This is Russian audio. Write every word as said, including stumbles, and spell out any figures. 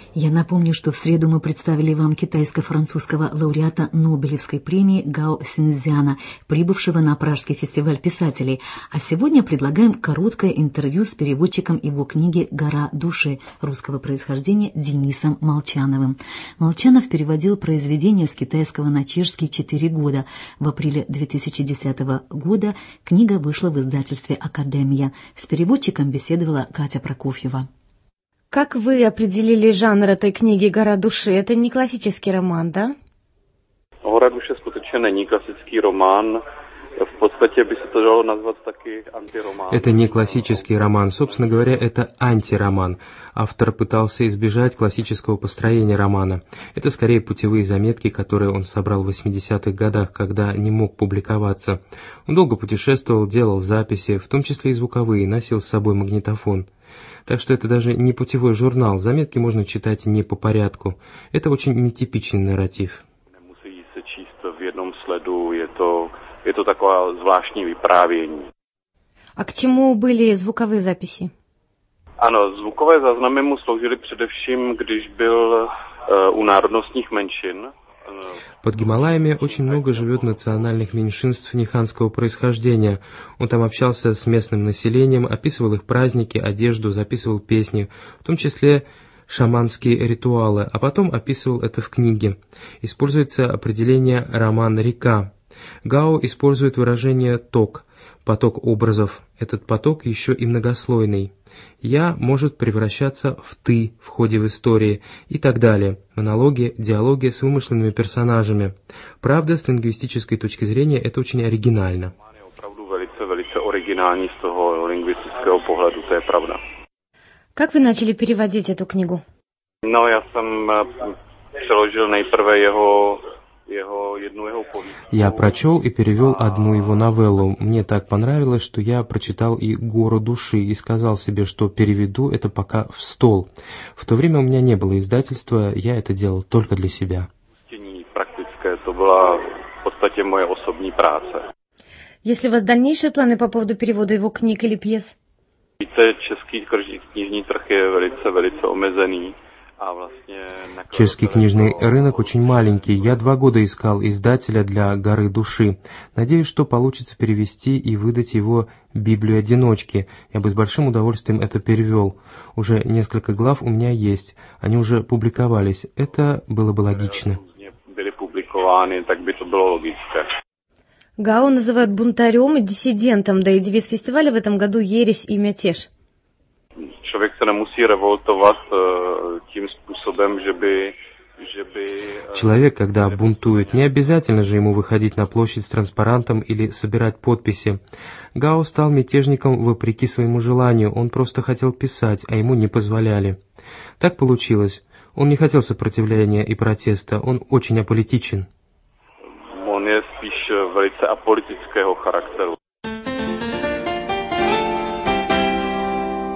Я напомню, что в среду мы представили вам китайско-французского лауреата Нобелевской премии Гао Синьцзяна, прибывшего на Пражский фестиваль писателей. А сегодня предлагаем короткое интервью с переводчиком его книги «Гора души» русского происхождения Денисом Молчановым. Молчанов переводил произведение с китайского на чешский четыре года. В апреле две тысячи десятого года книга вышла в издательстве «Академия». С переводчиком беседовала Катя Прокофьева. Как вы определили жанр этой книги «Гора души»? Это не классический роман, да? «Гора души» skutečně není klasický román. В подстате бы se to dalo назвать таки антироман. Это не классический роман. Собственно говоря, это антироман. Автор пытался избежать классического построения романа. Это скорее путевые заметки, которые он собрал в восьмидесятых годах, когда не мог публиковаться. Он долго путешествовал, делал записи, в том числе и звуковые, носил с собой магнитофон. Так что это даже не путевой журнал. Заметки можно читать не по порядку. Это очень нетипичный нарратив. Nemusí se číst v jednom sledu, je to Je to такое zvláštní vyprávění. А к чему были звуковые записи? Ano, zvukové záznamy mu sloužily především, když byl uh, u národnostních menšin. Под Гималаями очень много живет национальных меньшинств ниханского происхождения. Он там общался с местным населением, описывал их праздники, одежду, записывал песни, в том числе шаманские ритуалы, а потом описывал это в книге. Используется определение «роман-река». Гао использует выражение «ток», поток образов. Этот поток еще и многослойный. «Я» может превращаться в «ты» в ходе в истории и так далее. Монологи, диалоги с вымышленными персонажами. Правда, с лингвистической точки зрения это очень оригинально. Как вы начали переводить эту книгу? No, já jsem přeložil nejprve jeho Я прочел и перевел одну его новеллу. Мне так понравилось, что я прочитал и «Гору души» и сказал себе, что переведу это пока в стол. В то время у меня не было издательства, я это делал только для себя. Это была в подстате моя osobní práce. Есть ли у вас дальнейшие планы по поводу перевода его книг или пьес? Český knižní trh je velice, velice omezený. Чешский книжный рынок очень маленький. Я два года искал издателя для «Горы души». Надеюсь, что получится перевести и выдать его «Библию одиночки». Я бы с большим удовольствием это перевел. Уже несколько глав у меня есть. Они уже публиковались. Это было бы логично. Гао называют бунтарем и диссидентом, да и девиз фестиваля в этом году «Ересь и мятеж». Člověk se nemusí revoltovat tím způsobem, že by, že by... Человек, когда бунтует, не обязательно же ему выходить на площадь с транспарантом или собирать подписи. Гао стал мятежником вопреки своему желанию, он просто хотел писать, а ему не позволяли. Так получилось. Он не хотел сопротивления и протеста, он очень аполитичен. Он je spíš velice apolitického charakteru.